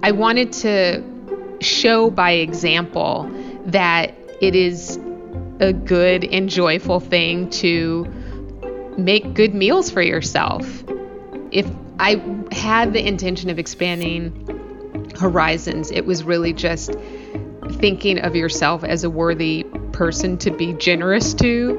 I wanted to show by example that it is a good and joyful thing to make good meals for yourself. If I had the intention of expanding horizons, it was really just thinking of yourself as a worthy person to be generous to.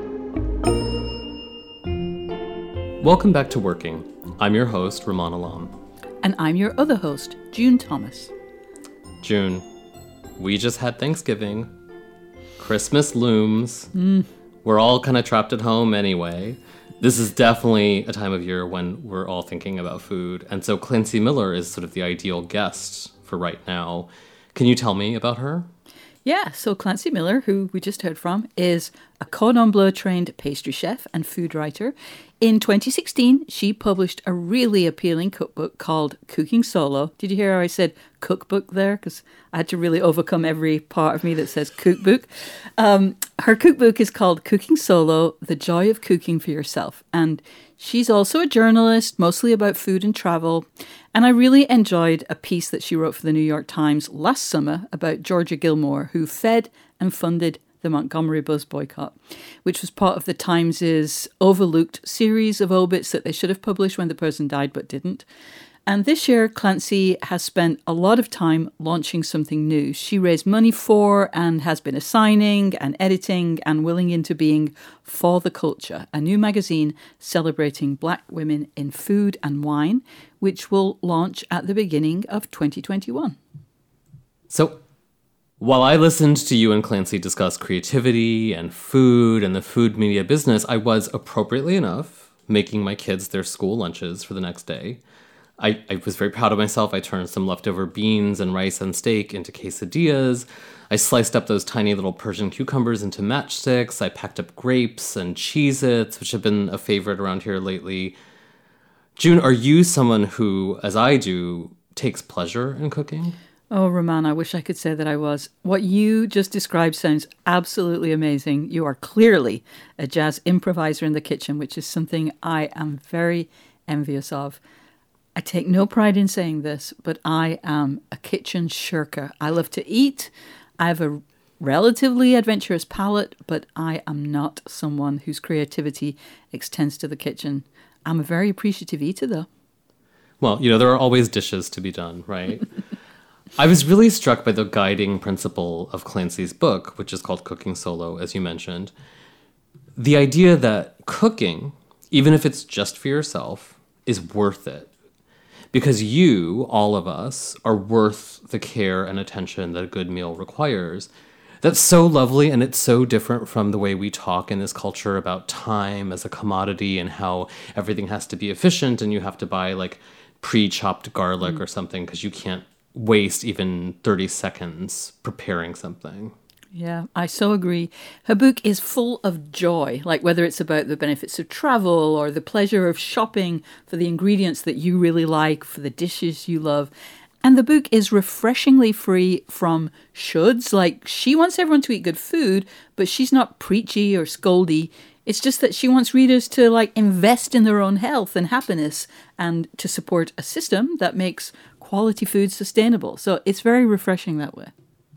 Welcome back to Working. I'm your host, Raman Alam. And I'm your other host, June Thomas. June, we just had Thanksgiving. Christmas looms. We're all kind of trapped at home anyway. This is definitely a time of year when we're all thinking about food. And so Clancy Miller is sort of the ideal guest for right now. Can you tell me about her? Yeah, so Clancy Miller, who we just heard from, is a Cordon Bleu trained pastry chef and food writer. In 2016, she published a really appealing cookbook called Cooking Solo. Did you hear how I said cookbook there? Because I had to really overcome every part of me that says cookbook. Her cookbook is called Cooking Solo, The Joy of Cooking for Yourself. And she's also a journalist, mostly about food and travel. And I really enjoyed a piece that she wrote for the New York Times last summer about Georgia Gilmore, who fed and funded the Montgomery bus boycott, which was part of the Times' overlooked series of obits that they should have published when the person died but didn't. And this year, Clancy has spent a lot of time launching something new. She raised money for and has been assigning and editing and willing into being For the Culture, a new magazine celebrating Black women in food and wine, which will launch at the beginning of 2021. So, while I listened to you and Clancy discuss creativity and food and the food media business, I was, appropriately enough, making my kids their school lunches for the next day. I was very proud of myself. I turned some leftover beans and rice and steak into quesadillas. I sliced up those tiny little Persian cucumbers into matchsticks. I packed up grapes and Cheez-Its, which have been a favorite around here lately. June, are you someone who, as I do, takes pleasure in cooking? Oh, Raman, I wish I could say that I was. What you just described sounds absolutely amazing. You are clearly a jazz improviser in the kitchen, which is something I am very envious of. I take no pride in saying this, but I am a kitchen shirker. I love to eat. I have a relatively adventurous palate, but I am not someone whose creativity extends to the kitchen. I'm a very appreciative eater, though. Well, there are always dishes to be done, right? I was really struck by the guiding principle of Clancy's book, which is called Cooking Solo, as you mentioned. The idea that cooking, even if it's just for yourself, is worth it. Because you, all of us, are worth the care and attention that a good meal requires. That's so lovely, and it's so different from the way we talk in this culture about time as a commodity and how everything has to be efficient and you have to buy, pre-chopped garlic or something because you can't waste even 30 seconds preparing something. Yeah, I so agree. Her book is full of joy, whether it's about the benefits of travel or the pleasure of shopping for the ingredients that you really like, for the dishes you love. And the book is refreshingly free from shoulds. She wants everyone to eat good food, but she's not preachy or scoldy. It's just that she wants readers to invest in their own health and happiness and to support a system that makes quality food sustainable. So it's very refreshing that way.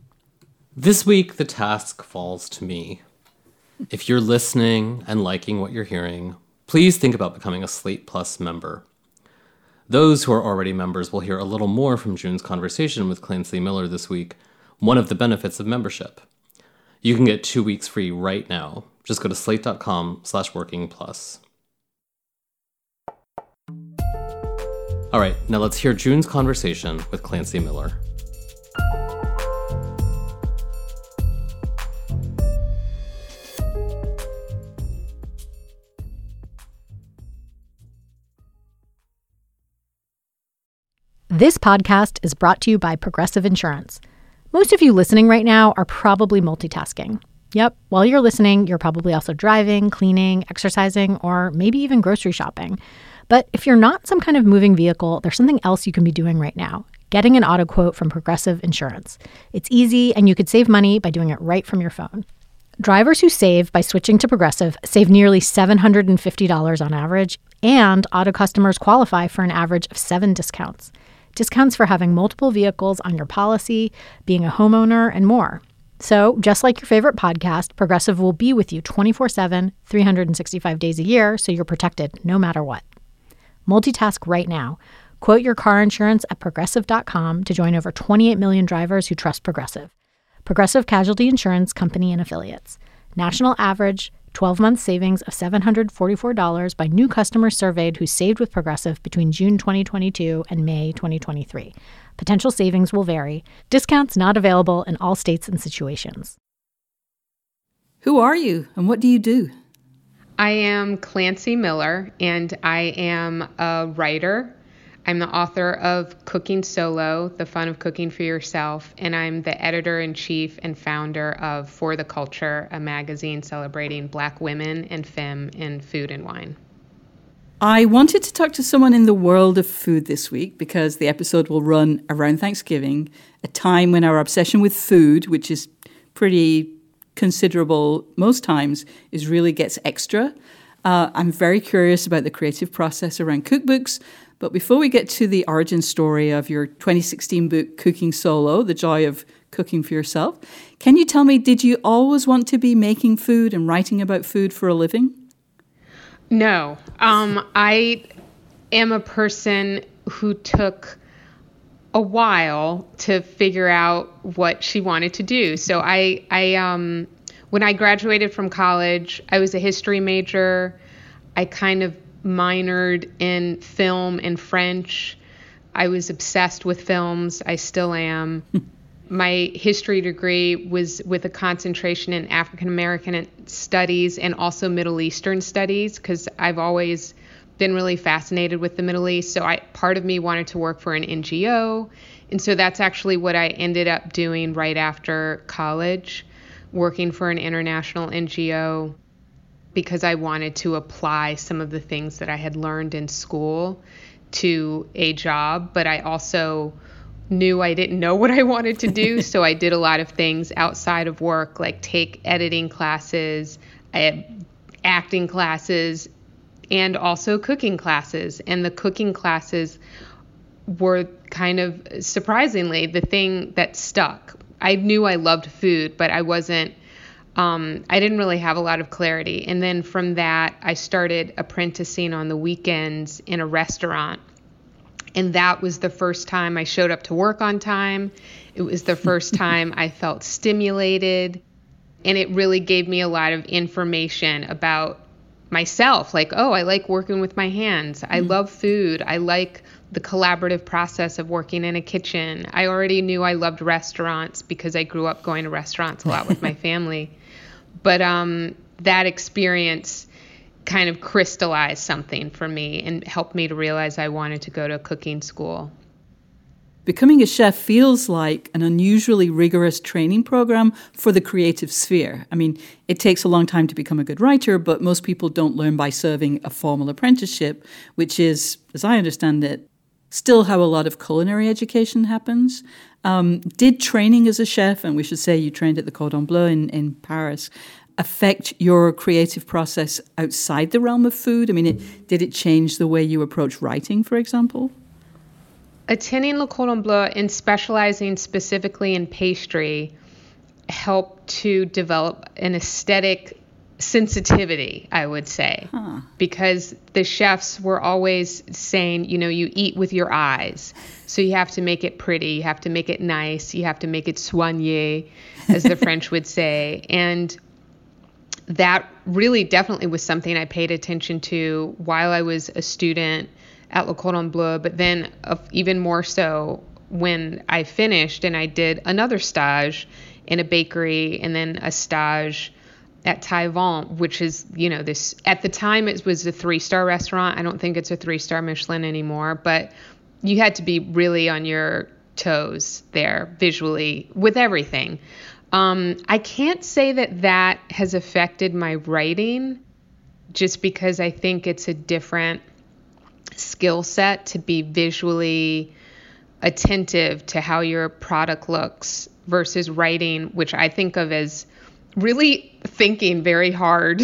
This week, the task falls to me. If you're listening and liking what you're hearing, please think about becoming a Slate Plus member. Those who are already members will hear a little more from June's conversation with Clancy Miller this week, one of the benefits of membership. You can get 2 weeks free right now. Just go to slate.com/workingplus. All right, now let's hear June's conversation with Clancy Miller. This podcast is brought to you by Progressive Insurance. Most of you listening right now are probably multitasking. Yep, while you're listening, you're probably also driving, cleaning, exercising, or maybe even grocery shopping. But if you're not some kind of moving vehicle, there's something else you can be doing right now. Getting an auto quote from Progressive Insurance. It's easy, and you could save money by doing it right from your phone. Drivers who save by switching to Progressive save nearly $750 on average, and auto customers qualify for an average of 7 discounts. discounts for having multiple vehicles on your policy, being a homeowner, and more. So, just like your favorite podcast, Progressive will be with you 24/7, 365 days a year, so you're protected no matter what. Multitask right now. Quote your car insurance at Progressive.com to join over 28 million drivers who trust Progressive. Progressive Casualty Insurance Company and Affiliates. National average 12-month savings of $744 by new customers surveyed who saved with Progressive between June 2022 and May 2023. Potential savings will vary. Discounts not available in all states and situations. Who are you and what do you do? I am Clancy Miller, and I am a writer. I'm the author of Cooking Solo, The Fun of Cooking for Yourself, and I'm the editor-in-chief and founder of For the Culture, a magazine celebrating Black women and femme in food and wine. I wanted to talk to someone in the world of food this week because the episode will run around Thanksgiving, a time when our obsession with food, which is pretty considerable most times, really gets extra. I'm very curious about the creative process around cookbooks. But before we get to the origin story of your 2016 book, Cooking Solo, The Joy of Cooking for Yourself, can you tell me, did you always want to be making food and writing about food for a living? No. I am a person who took a while to figure out what she wanted to do. So I when I graduated from college, I was a history major. I kind of minored in film and French. I was obsessed with films. I still am. My history degree was with a concentration in African American studies and also Middle Eastern studies, because I've always been really fascinated with the Middle East. So part of me wanted to work for an NGO. And so that's actually what I ended up doing right after college, working for an international NGO, because I wanted to apply some of the things that I had learned in school to a job. But I also knew I didn't know what I wanted to do. So I did a lot of things outside of work, like take editing classes, I had acting classes, and also cooking classes. And the cooking classes were kind of surprisingly the thing that stuck. I knew I loved food, but I didn't really have a lot of clarity. And then from that, I started apprenticing on the weekends in a restaurant. And that was the first time I showed up to work on time. It was the first time I felt stimulated. And it really gave me a lot of information about myself. Like, oh, I like working with my hands. I love food. I like the collaborative process of working in a kitchen. I already knew I loved restaurants because I grew up going to restaurants a lot with my family. But that experience kind of crystallized something for me and helped me to realize I wanted to go to cooking school. Becoming a chef feels like an unusually rigorous training program for the creative sphere. I mean, it takes a long time to become a good writer, but most people don't learn by serving a formal apprenticeship, which is, as I understand it, still how a lot of culinary education happens. Did training as a chef, and we should say you trained at the Cordon Bleu in Paris, affect your creative process outside the realm of food? I mean, did it change the way you approach writing, for example? Attending Le Cordon Bleu and specializing specifically in pastry helped to develop an aesthetic sensitivity, I would say, because the chefs were always saying, you eat with your eyes. So you have to make it pretty, you have to make it nice, you have to make it soigné, as the French would say. And that really definitely was something I paid attention to while I was a student at Le Cordon Bleu, but then even more so when I finished and I did another stage in a bakery and then a stage at Taillevent, which is, this, at the time it was a 3-star restaurant. I don't think it's a 3-star Michelin anymore, but you had to be really on your toes there visually with everything. I can't say that has affected my writing, just because I think it's a different skill set to be visually attentive to how your product looks versus writing, which I think of as really thinking very hard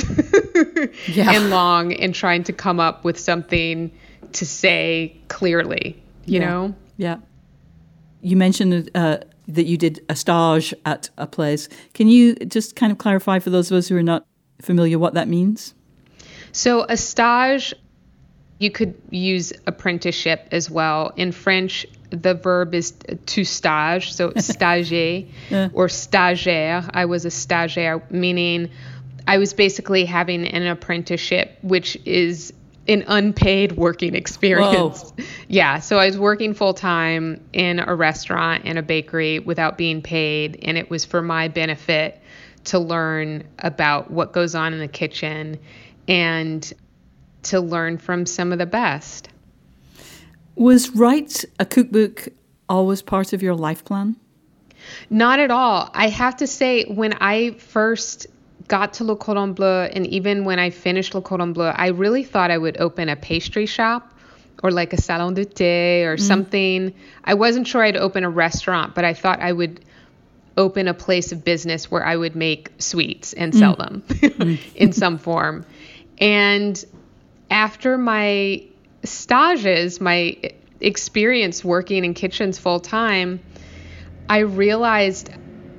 and long and trying to come up with something to say clearly, you know? Yeah. You mentioned that you did a stage at a place. Can you just kind of clarify for those of us who are not familiar what that means? So a stage, you could use apprenticeship as well. In French, the verb is to stage, so stagier or stagiaire. I was a stagiaire, meaning I was basically having an apprenticeship, which is an unpaid working experience. Whoa. Yeah, so I was working full time in a restaurant and a bakery without being paid, and it was for my benefit to learn about what goes on in the kitchen and to learn from some of the best. Was Write a Cookbook always part of your life plan? Not at all. I have to say, when I first got to Le Cordon Bleu, and even when I finished Le Cordon Bleu, I really thought I would open a pastry shop or like a salon de thé or something. I wasn't sure I'd open a restaurant, but I thought I would open a place of business where I would make sweets and sell them in some form. And after my stages, my experience working in kitchens full time, I realized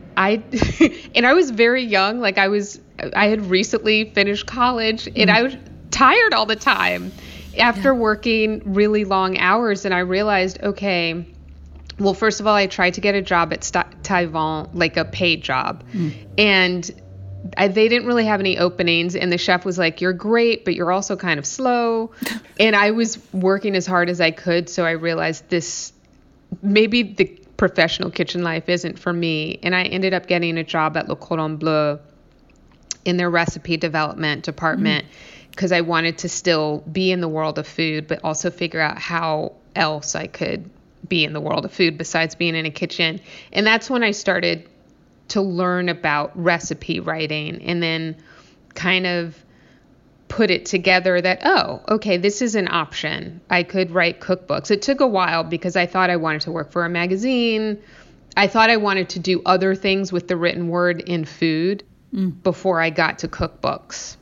and I was very young, like I had recently finished college, and I was tired all the time after working really long hours. And I realized, okay, well, first of all, I tried to get a job at Taillevent, like a paid job, and they didn't really have any openings. And the chef was like, "You're great, but you're also kind of slow." And I was working as hard as I could. So I realized maybe the professional kitchen life isn't for me. And I ended up getting a job at Le Cordon Bleu in their recipe development department because I wanted to still be in the world of food, but also figure out how else I could be in the world of food besides being in a kitchen. And that's when I started to learn about recipe writing, and then kind of put it together that, oh, okay, this is an option. I could write cookbooks. It took a while because I thought I wanted to work for a magazine. I thought I wanted to do other things with the written word in food before I got to cookbooks.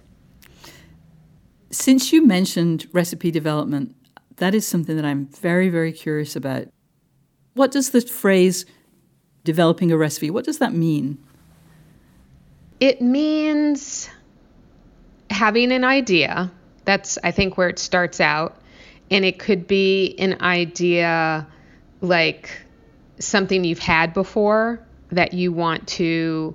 Since you mentioned recipe development, that is something that I'm very, very curious about. What does the phrase developing a recipe, what does that mean? It means having an idea. That's, I think, where it starts out. And it could be an idea like something you've had before that you want to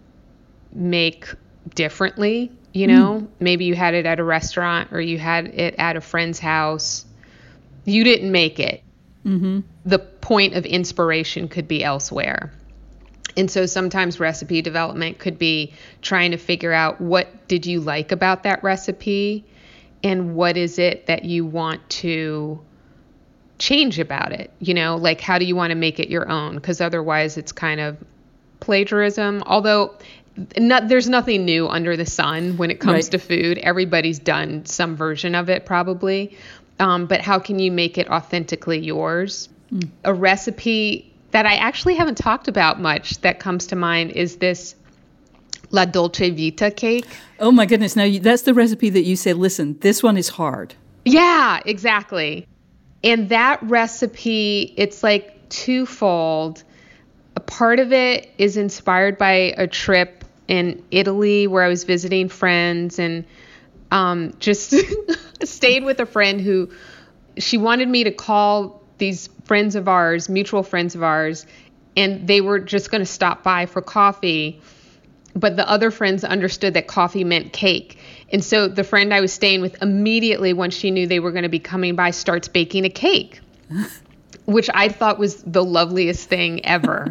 make differently. You know, maybe you had it at a restaurant or you had it at a friend's house. You didn't make it. The point of inspiration could be elsewhere. And so sometimes recipe development could be trying to figure out what did you like about that recipe and what is it that you want to change about it. You know, like how do you want to make it your own? Because otherwise it's kind of plagiarism. Although there's nothing new under the sun when it comes to food. Everybody's done some version of it probably. But how can you make it authentically yours? A recipe that I actually haven't talked about much that comes to mind is this La Dolce Vita cake. Oh my goodness. Now that's the recipe that you say, listen, this one is hard. Yeah, exactly. And that recipe, it's like twofold. A part of it is inspired by a trip in Italy where I was visiting friends and just stayed with a friend who she wanted me to call these friends of ours, mutual friends of ours, and they were just going to stop by for coffee. But the other friends understood that coffee meant cake. And so the friend I was staying with immediately, once she knew they were going to be coming by, starts baking a cake, which I thought was the loveliest thing ever.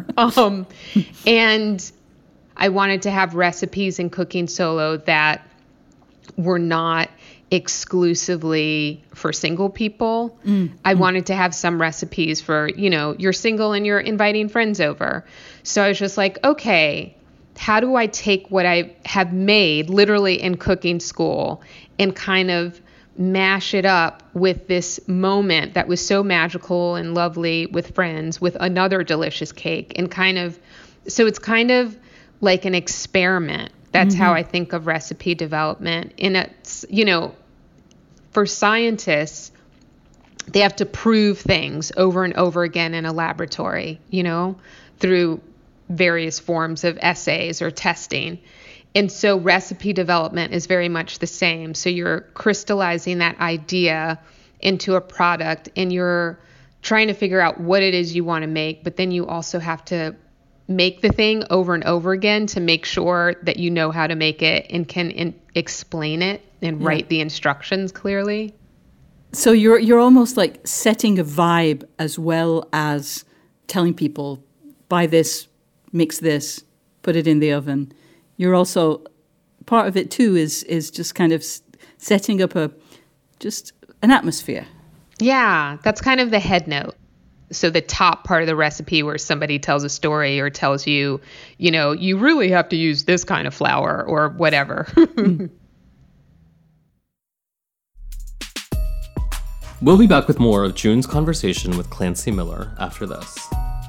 And I wanted to have recipes in Cooking Solo that were not exclusively for single people. I wanted to have some recipes for, you know, you're single and you're inviting friends over. So I was just like, okay, how do I take what I have made literally in cooking school and kind of mash it up with this moment that was so magical and lovely with friends with another delicious cake, and kind of, so it's kind of like an experiment. That's how I think of recipe development. And it's, you know, for scientists, they have to prove things over and over again in a laboratory, through various forms of essays or testing. And so recipe development is very much the same. So you're crystallizing that idea into a product, and you're trying to figure out what it is you want to make, but then you also have to make the thing over and over again to make sure that you know how to make it and can explain it and write the instructions clearly. So you're almost like setting a vibe as well as telling people, buy this, mix this, put it in the oven. You're also, part of it too is just kind of setting up just an atmosphere. Yeah, that's kind of the head note. So the top part of the recipe where somebody tells a story or tells you, you really have to use this kind of flour or whatever. We'll be back with more of June's conversation with Clancy Miller after this.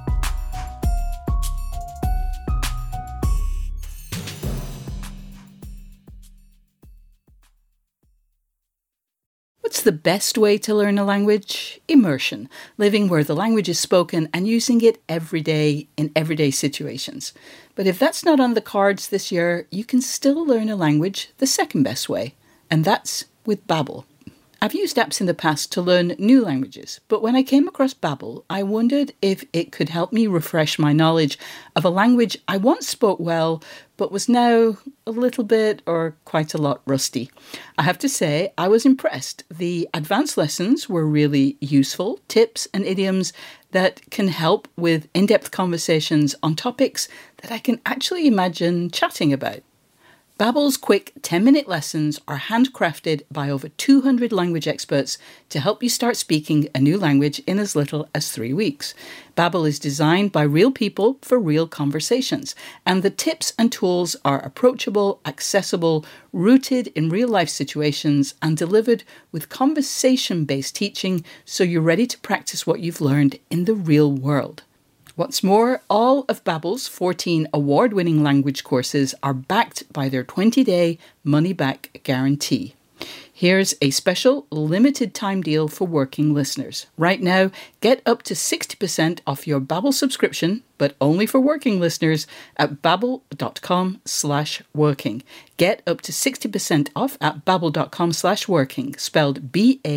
What's the best way to learn a language? Immersion, living where the language is spoken and using it every day in everyday situations. But if that's not on the cards this year, you can still learn a language the second best way, and that's with Babbel. I've used apps in the past to learn new languages, but when I came across Babbel, I wondered if it could help me refresh my knowledge of a language I once spoke well, but was now a little bit or quite a lot rusty. I have to say, I was impressed. The advanced lessons were really useful, tips and idioms that can help with in-depth conversations on topics that I can actually imagine chatting about. Babbel's quick 10-minute lessons are handcrafted by over 200 language experts to help you start speaking a new language in as little as 3 weeks. Babbel is designed by real people for real conversations, and the tips and tools are approachable, accessible, rooted in real-life situations, and delivered with conversation-based teaching so you're ready to practice what you've learned in the real world. What's more, all of Babbel's 14 award-winning language courses are backed by their 20-day money-back guarantee. Here's a special limited-time deal for working listeners. Right now, get up to 60% off your Babbel subscription, but only for working listeners at babbel.com/working. Get up to 60% off at babbel.com/working, spelled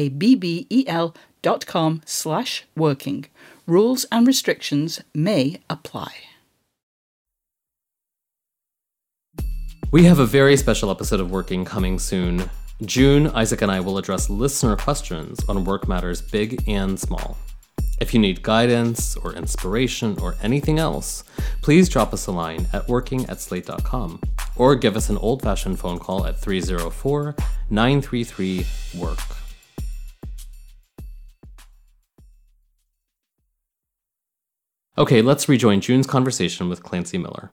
BABBEL.com/working. Rules and restrictions may apply. We have a very special episode of Working coming soon. June, Isaac, and I will address listener questions on work matters big and small. If you need guidance or inspiration or anything else, please drop us a line at working@slate.com or give us an old-fashioned phone call at 304-933-WORK. Okay, let's rejoin June's conversation with Clancy Miller.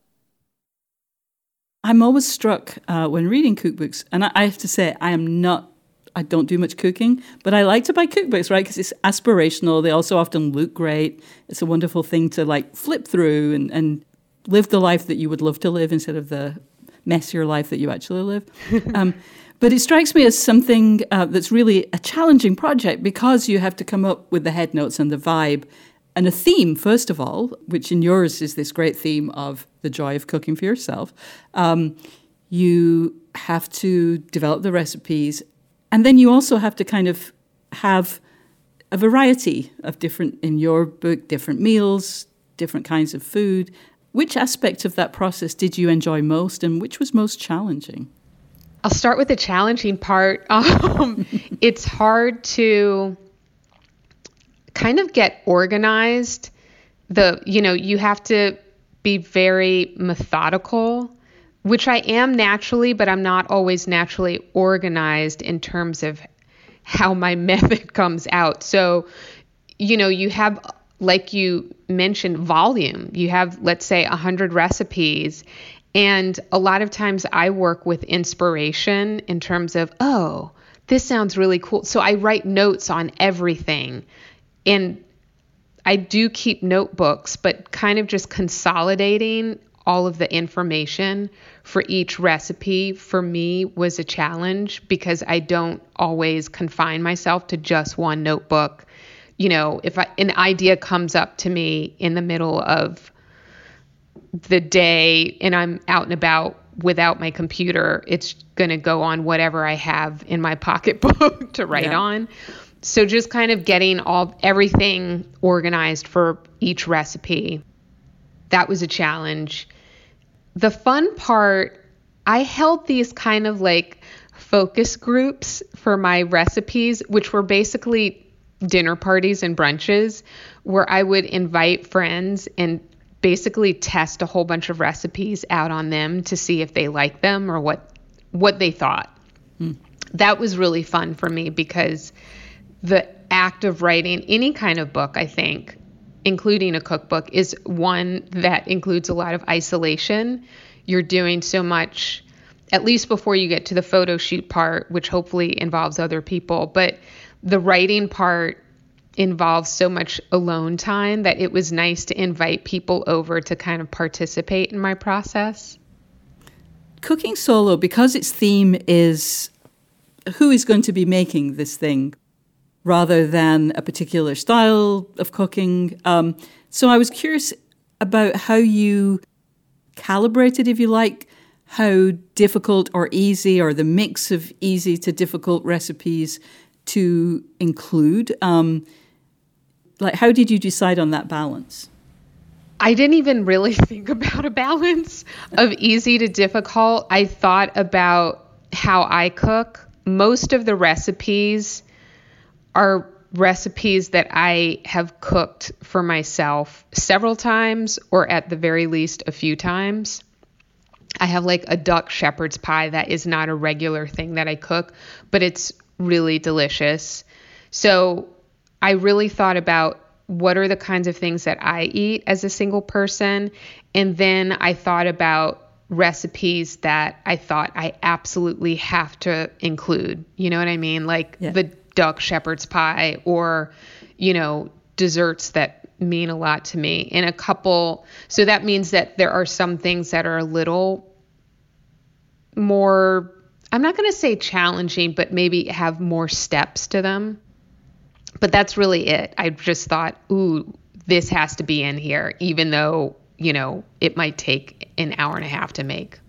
I'm always struck when reading cookbooks, and I have to say, I don't do much cooking, but I like to buy cookbooks, right? Because it's aspirational. They also often look great. It's a wonderful thing to flip through and live the life that you would love to live instead of the messier life that you actually live. But it strikes me as something that's really a challenging project because you have to come up with the head notes and the vibe and a theme, first of all, which in yours is this great theme of the joy of cooking for yourself. You have to develop the recipes, and then you also have to kind of have a variety of in your book, different meals, different kinds of food. Which aspect of that process did you enjoy most, and which was most challenging? I'll start with the challenging part. It's hard to kind of get organized. You have to be very methodical, which I am naturally, but I'm not always naturally organized in terms of how my method comes out. So, you have, like you mentioned, volume. You have, let's say, 100 recipes. And a lot of times I work with inspiration in terms of, oh, this sounds really cool. So I write notes on everything. And I do keep notebooks, but kind of just consolidating all of the information for each recipe for me was a challenge because I don't always confine myself to just one notebook. You know, if an idea comes up to me in the middle of the day and I'm out and about without my computer, it's going to go on whatever I have in my pocketbook to write on. So just kind of getting everything organized for each recipe, that was a challenge. The fun part, I held these kind of like focus groups for my recipes, which were basically dinner parties and brunches where I would invite friends and basically test a whole bunch of recipes out on them to see if they liked them or what they thought. That was really fun for me because the act of writing any kind of book, I think, including a cookbook, is one that includes a lot of isolation. You're doing so much, at least before you get to the photo shoot part, which hopefully involves other people. But the writing part involves so much alone time that it was nice to invite people over to kind of participate in my process. Cooking Solo, because its theme is who is going to be making this thing rather than a particular style of cooking. So I was curious about how you calibrated, if you like, how difficult or easy or the mix of easy to difficult recipes to include. Like, how did you decide on that balance? I didn't even really think about a balance of easy to difficult. I thought about how I cook. Most of the recipes are recipes that I have cooked for myself several times, or at the very least a few times. I have like a duck shepherd's pie that is not a regular thing that I cook, but it's really delicious. So I really thought about what are the kinds of things that I eat as a single person. And then I thought about recipes that I thought I absolutely have to include. You know what I mean? Like the duck shepherd's pie, or, you know, desserts that mean a lot to me. And a couple, so that means that there are some things that are a little more, I'm not going to say challenging, but maybe have more steps to them. But that's really it. I just thought, ooh, this has to be in here, even though, you know, it might take an hour and a half to make.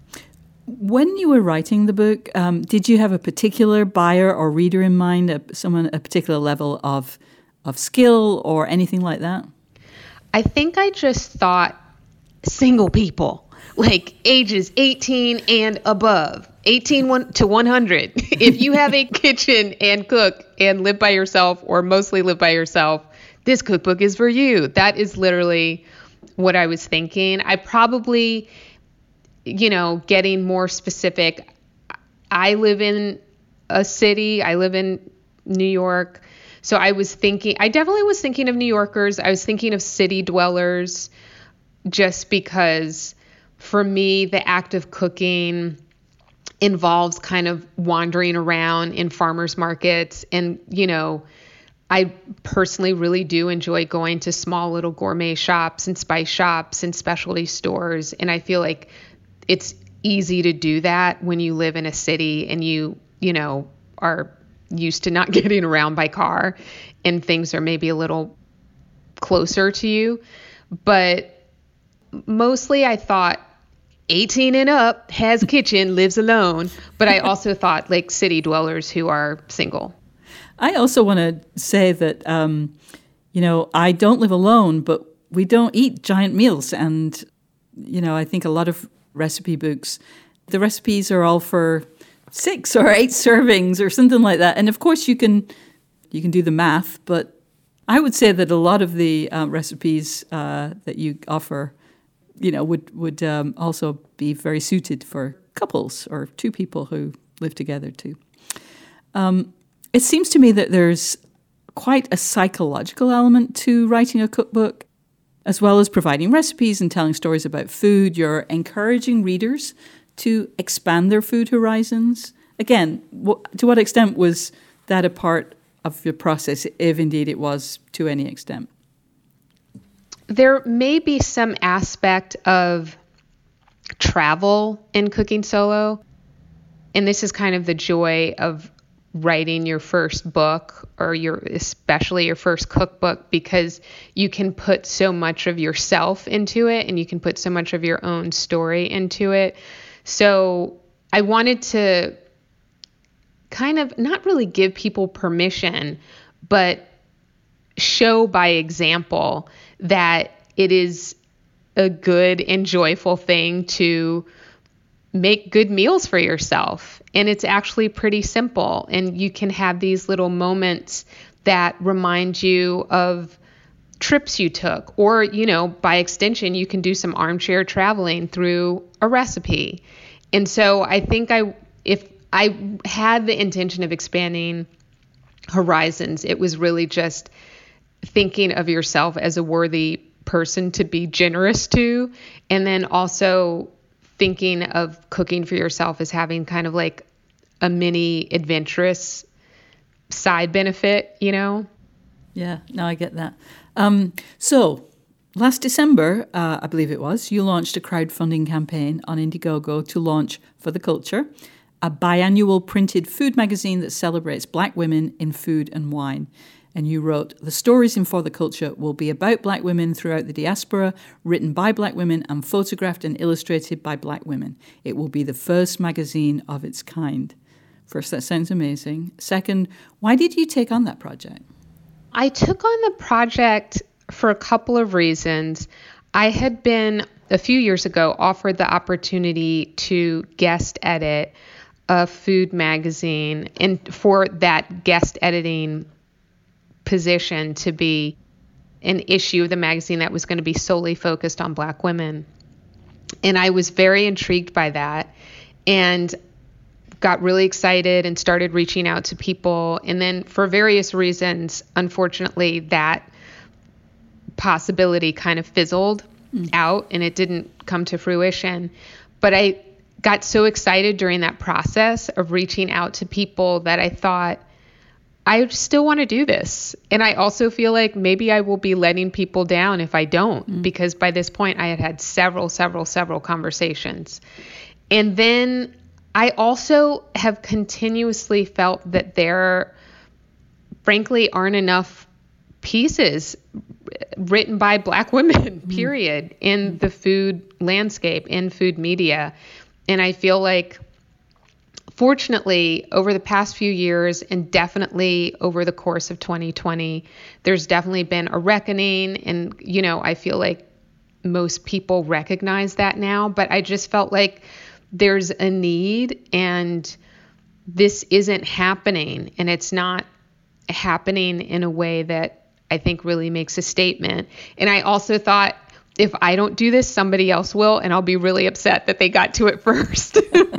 When you were writing the book, did you have a particular buyer or reader in mind, a particular level of skill or anything like that? I think I just thought single people, like ages 18 and above, 18 to 100. If you have a kitchen and cook and live by yourself, or mostly live by yourself, this cookbook is for you. That is literally what I was thinking. I probably, you know, getting more specific. I live in a city. I live in New York. So I definitely was thinking of New Yorkers. I was thinking of city dwellers, just because for me, the act of cooking involves kind of wandering around in farmers markets. And, you know, I personally really do enjoy going to small little gourmet shops and spice shops and specialty stores. And I feel like it's easy to do that when you live in a city and you know, are used to not getting around by car and things are maybe a little closer to you. But mostly I thought 18 and up, has a kitchen, lives alone. But I also thought like city dwellers who are single. I also want to say that, you know, I don't live alone, but we don't eat giant meals. And, you know, I think a lot of recipe books, the recipes are all for 6 or 8 servings or something like that. And of course you can do the math, but I would say that a lot of the recipes that you offer, you know, would also be very suited for couples or 2 people who live together too. It seems to me that there's quite a psychological element to writing a cookbook, as well as providing recipes and telling stories about food. You're encouraging readers to expand their food horizons. Again, to what extent was that a part of your process, if indeed it was to any extent? There may be some aspect of travel in Cooking Solo. And this is kind of the joy of writing your first book, or especially your first cookbook, because you can put so much of yourself into it and you can put so much of your own story into it. So I wanted to kind of not really give people permission, but show by example that it is a good and joyful thing to make good meals for yourself. And it's actually pretty simple. And you can have these little moments that remind you of trips you took, or, by extension, you can do some armchair traveling through a recipe. And so I think if I had the intention of expanding horizons, it was really just thinking of yourself as a worthy person to be generous to, and then also thinking of cooking for yourself as having kind of like a mini adventurous side benefit, Yeah, no, I get that. So last December, I believe it was, you launched a crowdfunding campaign on Indiegogo to launch For the Culture, a biannual printed food magazine that celebrates Black women in food and wine. And you wrote, "The stories in For the Culture will be about Black women throughout the diaspora, written by Black women and photographed and illustrated by Black women. It will be the first magazine of its kind." First, that sounds amazing. Second, why did you take on that project? I took on the project for a couple of reasons. I had been, a few years ago, offered the opportunity to guest edit a food magazine, and for that guest editing position to be an issue of the magazine that was going to be solely focused on Black women. And I was very intrigued by that and got really excited and started reaching out to people. And then for various reasons, unfortunately, that possibility kind of fizzled out and it didn't come to fruition. But I got so excited during that process of reaching out to people that I thought, I still want to do this. And I also feel like maybe I will be letting people down if I don't, because by this point I had had several conversations. And then I also have continuously felt that there, frankly, aren't enough pieces written by Black women, period, in the food landscape, in food media. And I feel like, fortunately, over the past few years, and definitely over the course of 2020, there's definitely been a reckoning. And, I feel like most people recognize that now. But I just felt like there's a need, and this isn't happening. And it's not happening in a way that I think really makes a statement. And I also thought, if I don't do this, somebody else will, and I'll be really upset that they got to it first.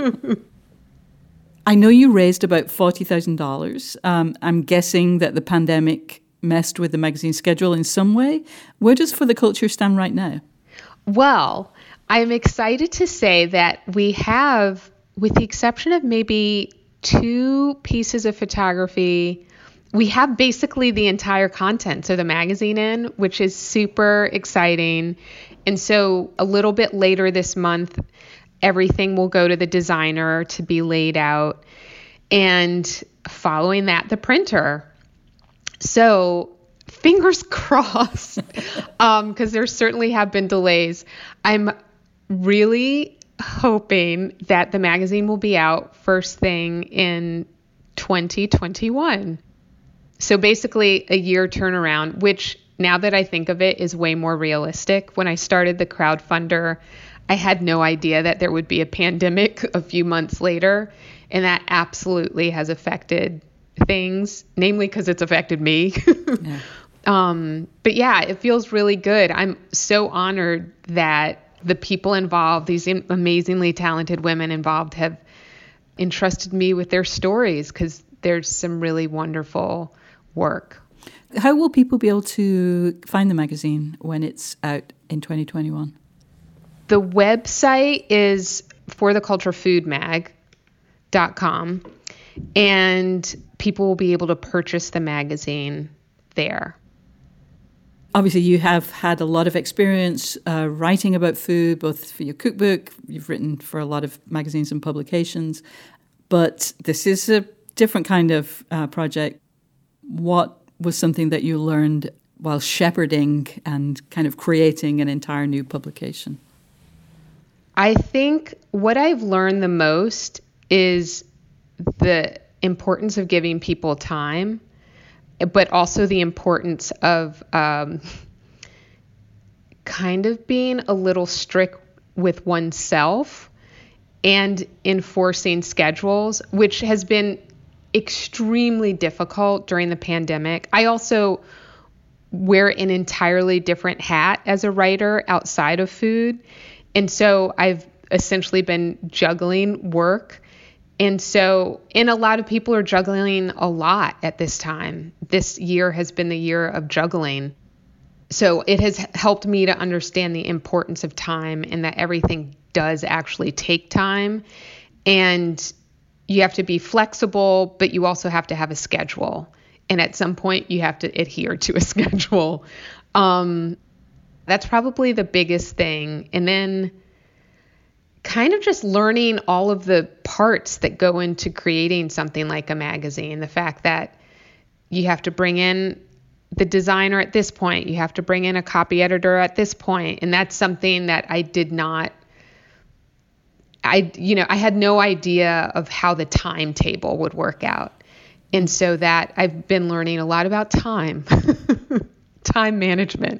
I know you raised about $40,000. I'm guessing that the pandemic messed with the magazine schedule in some way. Where does For the Culture stand right now? Well, I'm excited to say that we have, with the exception of maybe 2 pieces of photography, we have basically the entire contents of the magazine in, which is super exciting. And so a little bit later this month, everything will go to the designer to be laid out, and following that, the printer. So fingers crossed, because there certainly have been delays. I'm really hoping that the magazine will be out first thing in 2021. So basically a year turnaround, which now that I think of it is way more realistic. When I started the crowdfunder, I had no idea that there would be a pandemic a few months later, and that absolutely has affected things, namely because it's affected me. Yeah. But yeah, it feels really good. I'm so honored that the people involved, these amazingly talented women involved, have entrusted me with their stories, because there's some really wonderful work. How will people be able to find the magazine when it's out in 2021? The website is fortheculturefoodmag.com, and people will be able to purchase the magazine there. Obviously, you have had a lot of experience writing about food, both for your cookbook. You've written for a lot of magazines and publications. But this is a different kind of project. What was something that you learned while shepherding and kind of creating an entire new publication? I think what I've learned the most is the importance of giving people time, but also the importance of kind of being a little strict with oneself and enforcing schedules, which has been extremely difficult during the pandemic. I also wear an entirely different hat as a writer outside of food. And so I've essentially been juggling work. And a lot of people are juggling a lot at this time. This year has been the year of juggling. So it has helped me to understand the importance of time and that everything does actually take time. And you have to be flexible, but you also have to have a schedule. And at some point you have to adhere to a schedule. That's probably the biggest thing. And then kind of just learning all of the parts that go into creating something like a magazine. The fact that you have to bring in the designer at this point, you have to bring in a copy editor at this point. And that's something that I had no idea of how the timetable would work out. And so that I've been learning a lot about time, time management.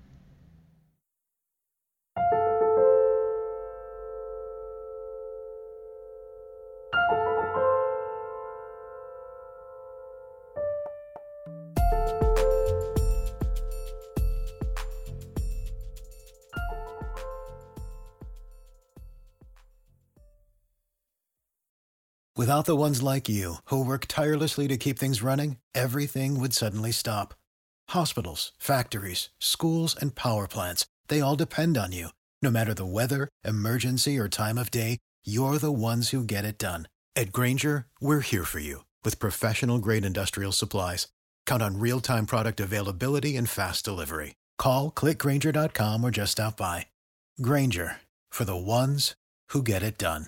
Without the ones like you, who work tirelessly to keep things running, everything would suddenly stop. Hospitals, factories, schools, and power plants, they all depend on you. No matter the weather, emergency, or time of day, you're the ones who get it done. At Grainger, we're here for you with professional-grade industrial supplies. Count on real-time product availability and fast delivery. Call, click Grainger.com, or just stop by. Grainger, for the ones who get it done.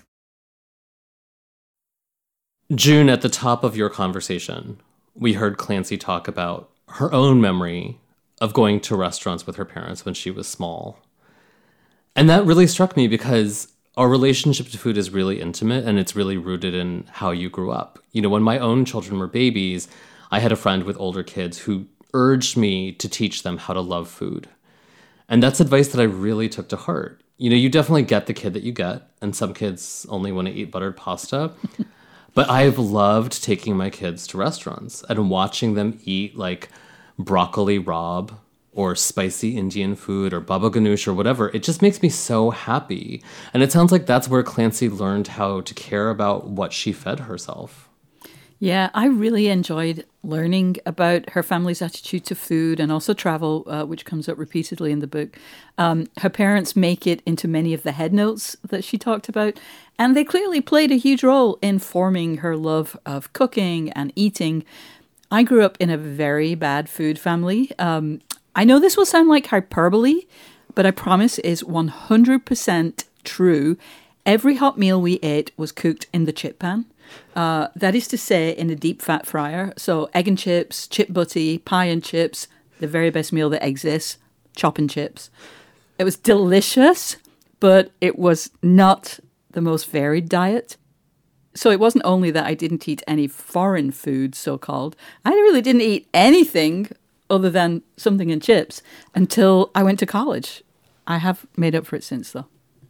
June, at the top of your conversation, we heard Clancy talk about her own memory of going to restaurants with her parents when she was small. And that really struck me because our relationship to food is really intimate and it's really rooted in how you grew up. You know, when my own children were babies, I had a friend with older kids who urged me to teach them how to love food. And that's advice that I really took to heart. You know, you definitely get the kid that you get, and some kids only want to eat buttered pasta. But I've loved taking my kids to restaurants and watching them eat like broccoli rabe or spicy Indian food or baba ganoush or whatever. It just makes me so happy. And it sounds like that's where Clancy learned how to care about what she fed herself. Yeah, I really enjoyed learning about her family's attitude to food and also travel, which comes up repeatedly in the book. Her parents make it into many of the head notes that she talked about, and they clearly played a huge role in forming her love of cooking and eating. I grew up in a very bad food family. I know this will sound like hyperbole, but I promise is 100% true. Every hot meal we ate was cooked in the chip pan. That is to say, in a deep fat fryer. So egg and chips, chip butty, pie and chips, the very best meal that exists, chop and chips. It was delicious, but it was not the most varied diet. So it wasn't only that I didn't eat any foreign food, so-called. I really didn't eat anything other than something in chips until I went to college. I have made up for it since, though.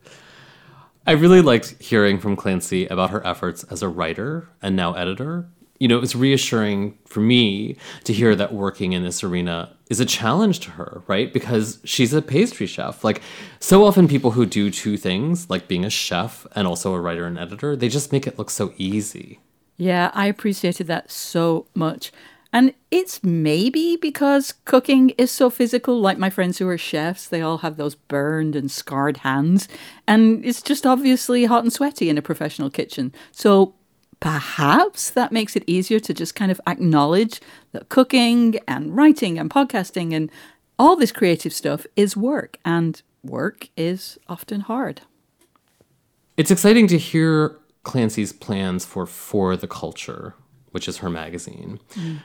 I really liked hearing from Clancy about her efforts as a writer and now editor. You know, it was reassuring for me to hear that working in this arena is a challenge to her, right? Because she's a pastry chef. Like, so often people who do two things, like being a chef and also a writer and editor, they just make it look so easy. Yeah, I appreciated that so much. And it's maybe because cooking is so physical, like my friends who are chefs, they all have those burned and scarred hands. And it's just obviously hot and sweaty in a professional kitchen. So perhaps that makes it easier to just kind of acknowledge that cooking and writing and podcasting and All this creative stuff is work, and work is often hard. It's exciting to hear Clancy's plans for the Culture, which is her magazine.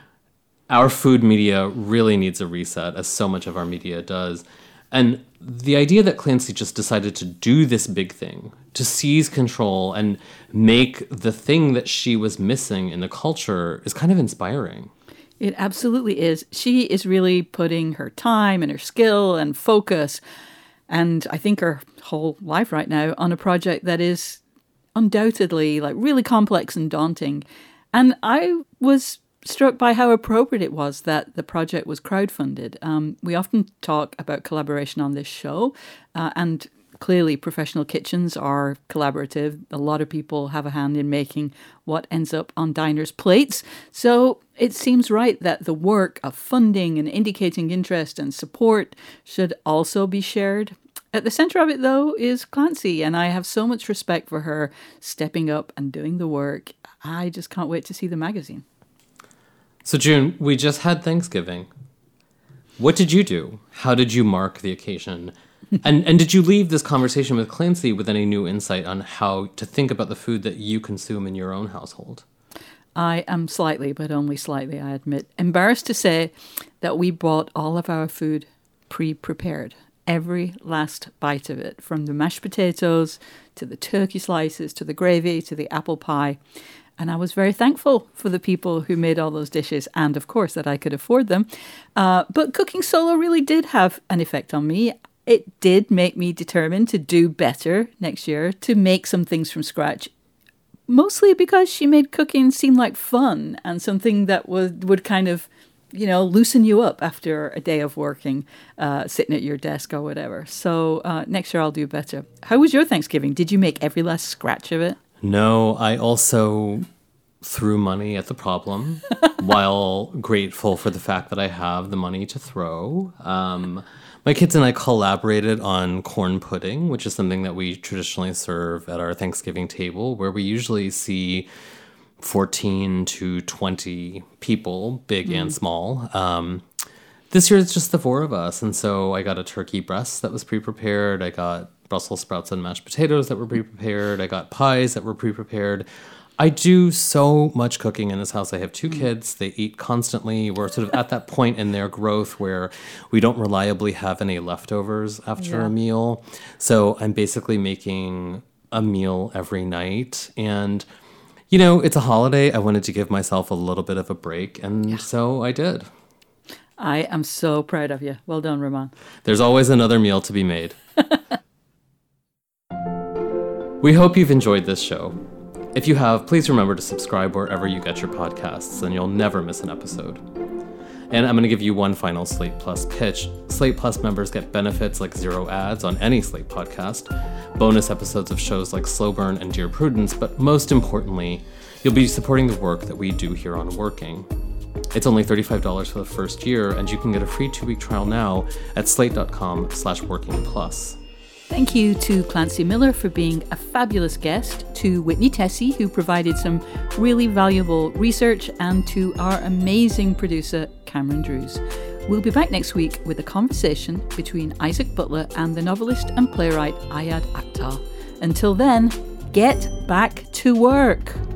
Our food media really needs a reset, as so much of our media does. And the idea that Clancy just decided to do this big thing, to seize control and make the thing that she was missing in the Culture, is kind of inspiring. It absolutely is. She is really putting her time and her skill and focus, and I think her whole life right now, on a project that is undoubtedly like really complex and daunting. And I was struck by how appropriate it was that the project was crowdfunded. We often talk about collaboration on this show, and clearly professional kitchens are collaborative. A lot of people have a hand in making what ends up on diners' plates. So it seems right that the work of funding and indicating interest and support should also be shared. At the center of it, though, is Clancy, and I have so much respect for her stepping up and doing the work. I just can't wait to see the magazine. So, June, we just had Thanksgiving. What did you do? How did you mark the occasion? And did you leave this conversation with Clancy with any new insight on how to think about the food that you consume in your own household? I am slightly, but only slightly, I admit, embarrassed to say that we bought all of our food pre-prepared. Every last bite of it, from the mashed potatoes to the turkey slices to the gravy to the apple pie. And I was very thankful for the people who made all those dishes and, of course, that I could afford them. But cooking solo really did have an effect on me. It did make me determined to do better next year, to make some things from scratch. Mostly because she made cooking seem like fun and something that would kind of, loosen you up after a day of working, sitting at your desk or whatever. So next year I'll do better. How was your Thanksgiving? Did you make every last scratch of it? No, I also threw money at the problem while grateful for the fact that I have the money to throw. My kids and I collaborated on corn pudding, which is something that we traditionally serve at our Thanksgiving table, where we usually see 14 to 20 people, big and small. This year it's just the four of us, and so I got a turkey breast that was pre-prepared. I got Brussels sprouts and mashed potatoes that were pre-prepared. I got pies that were pre-prepared. I do so much cooking in this house. I have two kids. They eat constantly. We're sort of at that point in their growth where we don't reliably have any leftovers after a meal. So I'm basically making a meal every night. And, it's a holiday. I wanted to give myself a little bit of a break. And so I did. I am so proud of you. Well done, Roman. There's always another meal to be made. We hope you've enjoyed this show. If you have, please remember to subscribe wherever you get your podcasts, and you'll never miss an episode. And I'm going to give you one final Slate Plus pitch. Slate Plus members get benefits like 0 ads on any Slate podcast, bonus episodes of shows like Slow Burn and Dear Prudence, but most importantly, you'll be supporting the work that we do here on Working. It's only $35 for the first year, and you can get a free 2-week trial now at slate.com/workingplus. Thank you to Clancy Miller for being a fabulous guest, to Whitney Tessie, who provided some really valuable research, and to our amazing producer, Cameron Drews. We'll be back next week with a conversation between Isaac Butler and the novelist and playwright Ayad Akhtar. Until then, get back to work.